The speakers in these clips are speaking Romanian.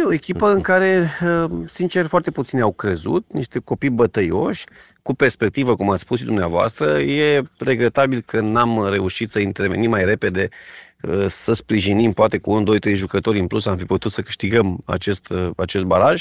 o echipă în care, sincer, foarte puțini au crezut, niște copii bătăioși, cu perspectivă, cum ați spus și dumneavoastră. E regretabil că n-am reușit să intervenim mai repede, să sprijinim, poate cu 1, 2, 3 jucători în plus, am fi putut să câștigăm acest baraj.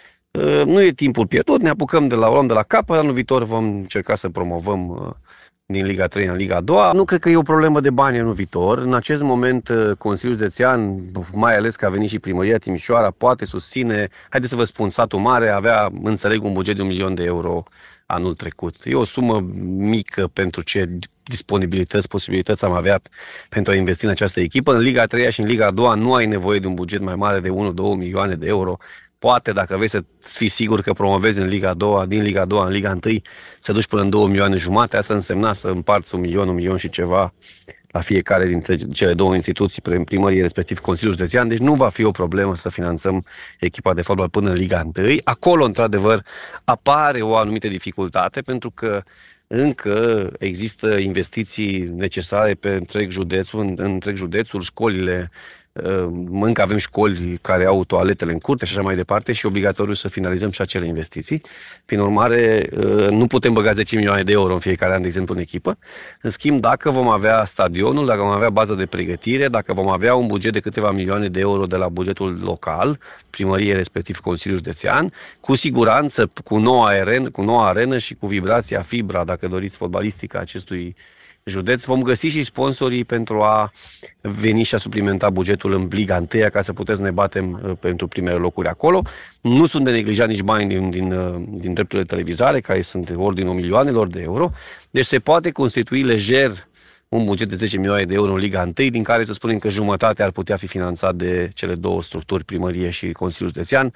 Nu e timpul pierdut, ne apucăm luăm de la capăt, anul viitor vom încerca să promovăm din Liga 3 în Liga 2. Nu cred că e o problemă de bani anul viitor. În acest moment, Consiliul Județean, mai ales că a venit și Primăria Timișoara, poate susține, haideți să vă spun, satul mare avea, înțeleg, un buget de 1 milion de euro anul trecut. E o sumă mică pentru ce disponibilități, posibilități am avea pentru a investi în această echipă. În Liga 3 și în Liga 2 nu ai nevoie de un buget mai mare de 1-2 milioane de euro. Poate, dacă vrei să fii sigur că promovezi în Liga 2, din Liga 2 în Liga 1, să duci până în 2 milioane jumate, asta însemna să împarți 1 milion și ceva la fiecare dintre cele două instituții, primărie, respectiv Consiliul Județean. Deci nu va fi o problemă să finanțăm echipa de fotbal până în Liga 1. Acolo, într-adevăr, apare o anumită dificultate, pentru că încă există investiții necesare pe întreg județul, școlile. Încă avem școli care au toaletele în curte și așa mai departe și e obligatoriu să finalizăm și acele investiții. Prin urmare, nu putem băga 10 milioane de euro în fiecare an, de exemplu, în echipă. În schimb, dacă vom avea stadionul, dacă vom avea baza de pregătire, dacă vom avea un buget de câteva milioane de euro de la bugetul local, primărie, respectiv Consiliul Județean, cu siguranță, cu noua arenă și cu vibrația, fibra, dacă doriți, fotbalistică acestui județ, vom găsi și sponsorii pentru a veni și a suplimenta bugetul în Liga 1, ca să putem să ne batem pentru primele locuri acolo. Nu sunt de neglijat nici bani din drepturile de televizare, care sunt ordinul milioanelor de euro. Deci se poate constitui lejer un buget de 10 milioane de euro în Liga 1, din care să spunem că jumătate ar putea fi finanțat de cele două structuri, primărie și Consiliul Județean.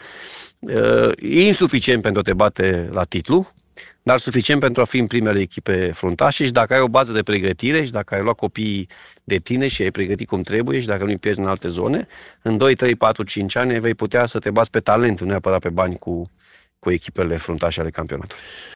E insuficient pentru a te bate la titlu, dar suficient pentru a fi în primele echipe fruntașe. Și dacă ai o bază de pregătire și dacă ai luat copiii de tine și ai pregătit cum trebuie și dacă nu-i pierzi în alte zone, în 2, 3, 4, 5 ani vei putea să te bați pe talent, nu neapărat pe bani cu echipele fruntașe ale campionatului.